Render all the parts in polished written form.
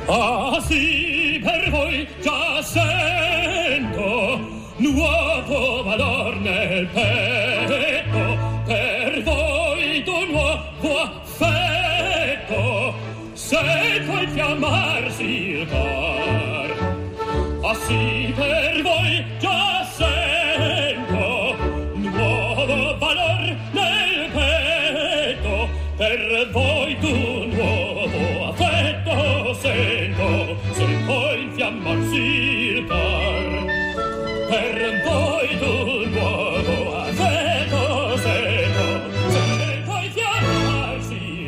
Ah sì, per voi già sento nuovo valor nel petto, per voi d'un nuovo affetto, sento infiammarsi il cor. Ah sì, per voi già sento nuovo valor nel petto, per voi d'un nuovo affetto, sento infiammarsi il cor. Per voi d'un nuovo affetto, sento infiammarsi il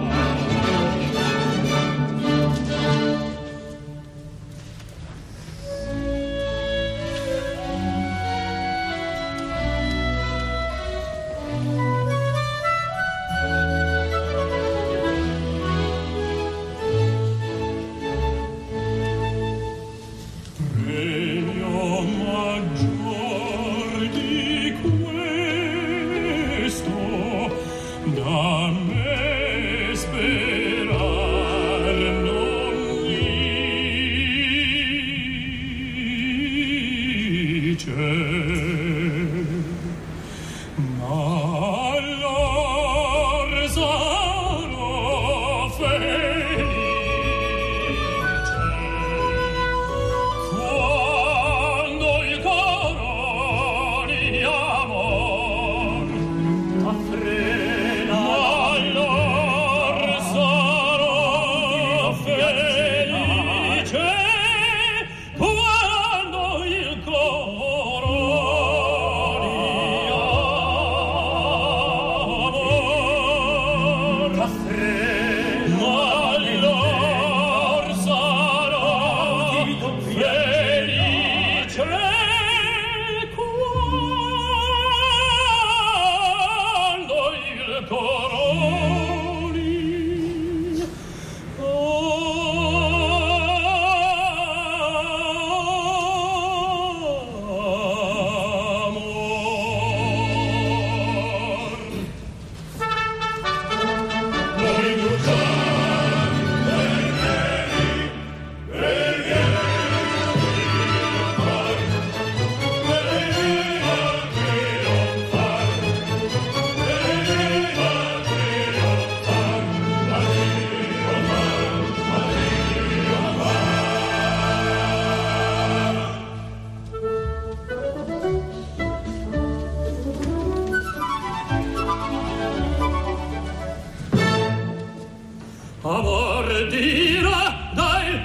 amor dirà dai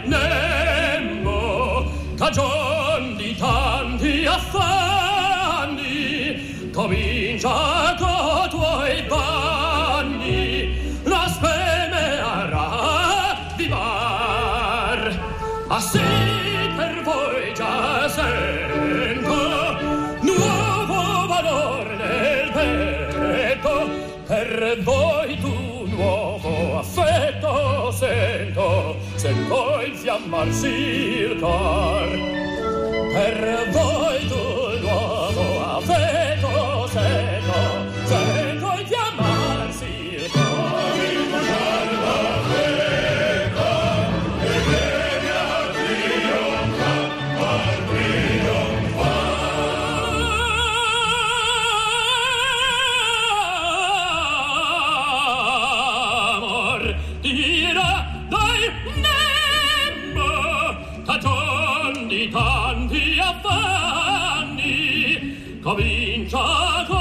nemmo, cagion di tanti affanni, comincia co' tuoi vanni, la speme a ravvivar. Ah sì, per voi già sento nuovo valor nel petto, per voi tu nuovo affetto, sento infiammarsi il cor. Per voi tu nuovo affetto, sento infiammarsi il cor. Tanti affanni comincia